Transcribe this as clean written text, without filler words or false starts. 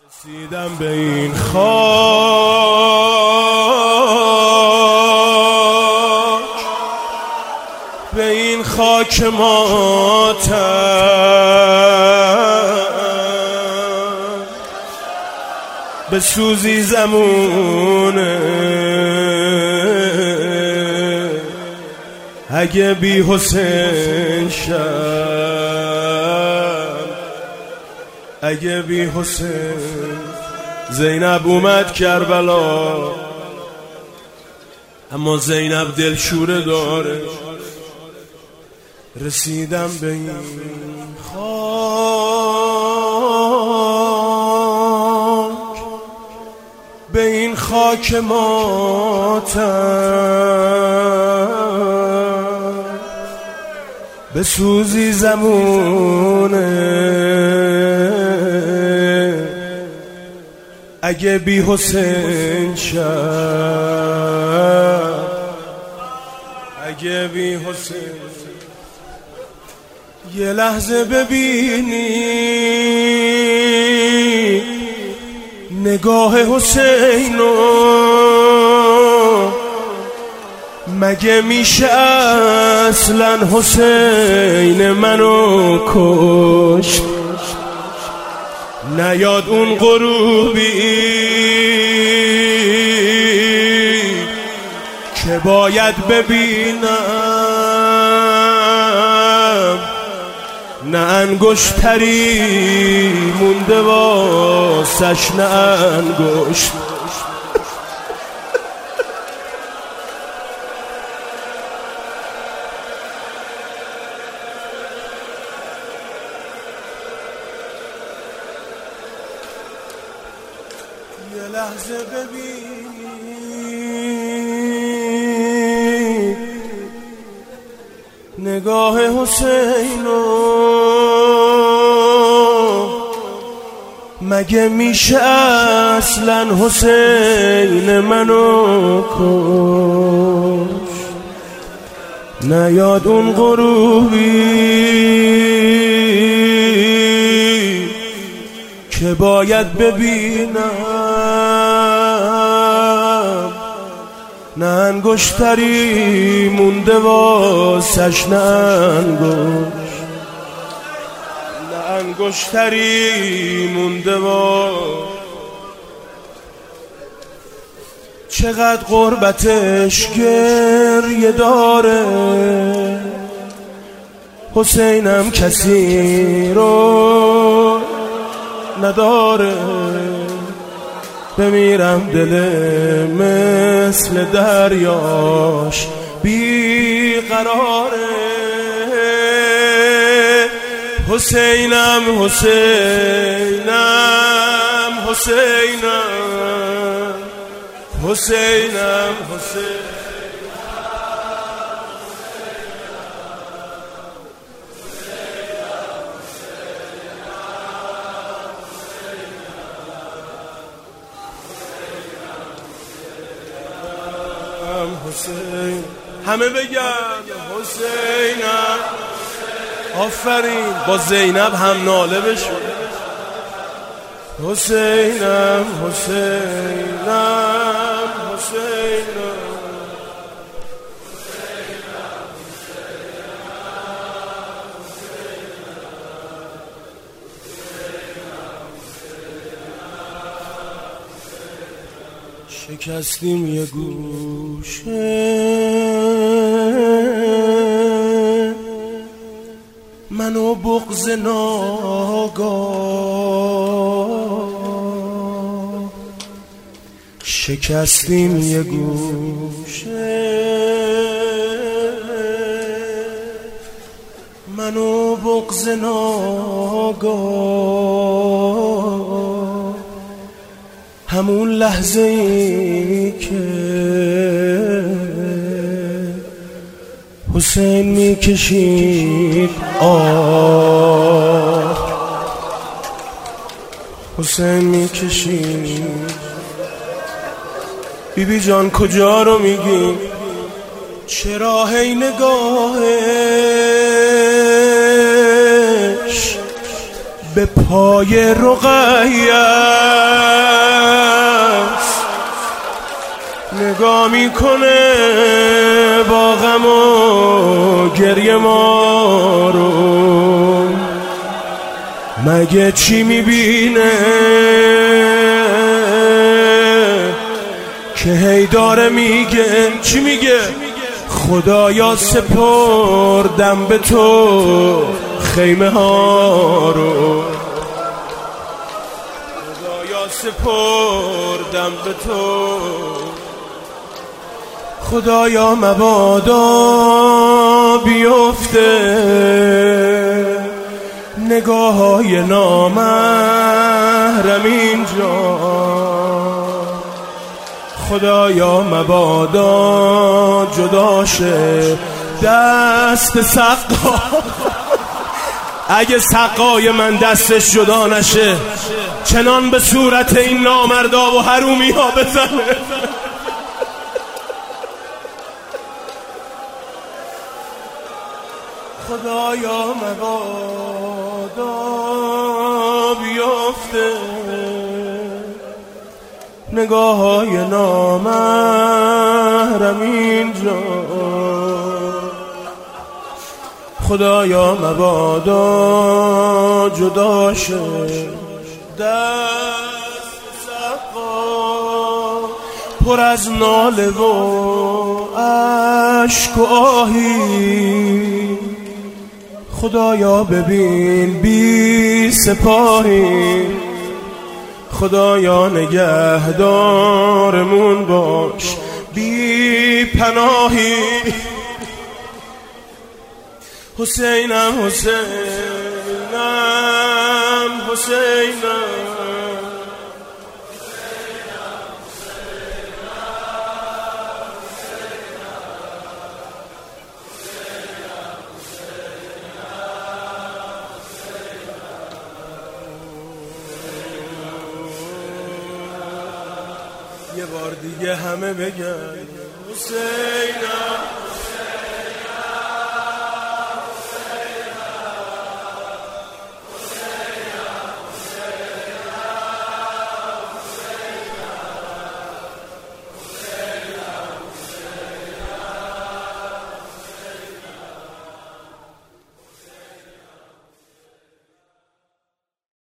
رسیدم به این خاک، به این خاک ماتم، به سوزی زمونه اگه بی حسین شم، اگه بی حسین. زینب اومد کربلا، اما زینب دلشوره داره. رسیدم به این خاک، به این خاک ماتم، به سوزی زمونه اگه بی حسین شم، اگه بی حسین. یه لحظه ببینی نگاه حسینو، مگه میشه اصلا حسین منو کشت؟ نیاد اون غروبی که باید ببینم، نه انگشتری مونده واسش، نه انگشت. یه لحظه ببین نگاه حسینو، مگه میشه اصلا حسین منو کشت؟ نیاد اون غروبی که باید ببینم، نه انگشتری مونده واسش، نه انگشتری مونده چقدر غربتش گریه داره. حسینم کسی رو نداره، بمیرم دل مثل دریاش بیقراره. حسینم حسینم حسینم حسینم حسین. حسین همه بگن حسینم. آفرین، با زینب هم ناله بشون. حسینم حسینم حسینم. شکستیم یه گوشه منو بغض ناگاه، شکستیم یه گوشه منو بغض ناگاه. همون لحظه ای که حسین میکشید حسین میکشید. بیبی جان کجا رو میگی؟ چرا هی نگاهش به پای رقیه خدا میکنه با غم و گریه ما رو، مگه چی میبینه که هی داره میگه؟ چی میگه؟ خدایا سپردم به تو خیمه ها رو، خدایا سپردم به تو، خدایا مبادا بیفته نگاه های نامحرم اینجا، خدایا مبادا جداشه دست سقا. اگه سقای من دستش جدا نشه چنان به صورت این نامردا و حرومی ها بزنه. خدایا مبادا بیفته نگاه های نامحرم اینجا، خدایا مبادا جدا شه دست سقا پر از ناله و اشک و آهی، خدایا ببین بی سپاهی، خدایا نگهدارمون باش بی پناهی. حسینم حسینم حسینم یه بار دیگه همه بگن حسینم.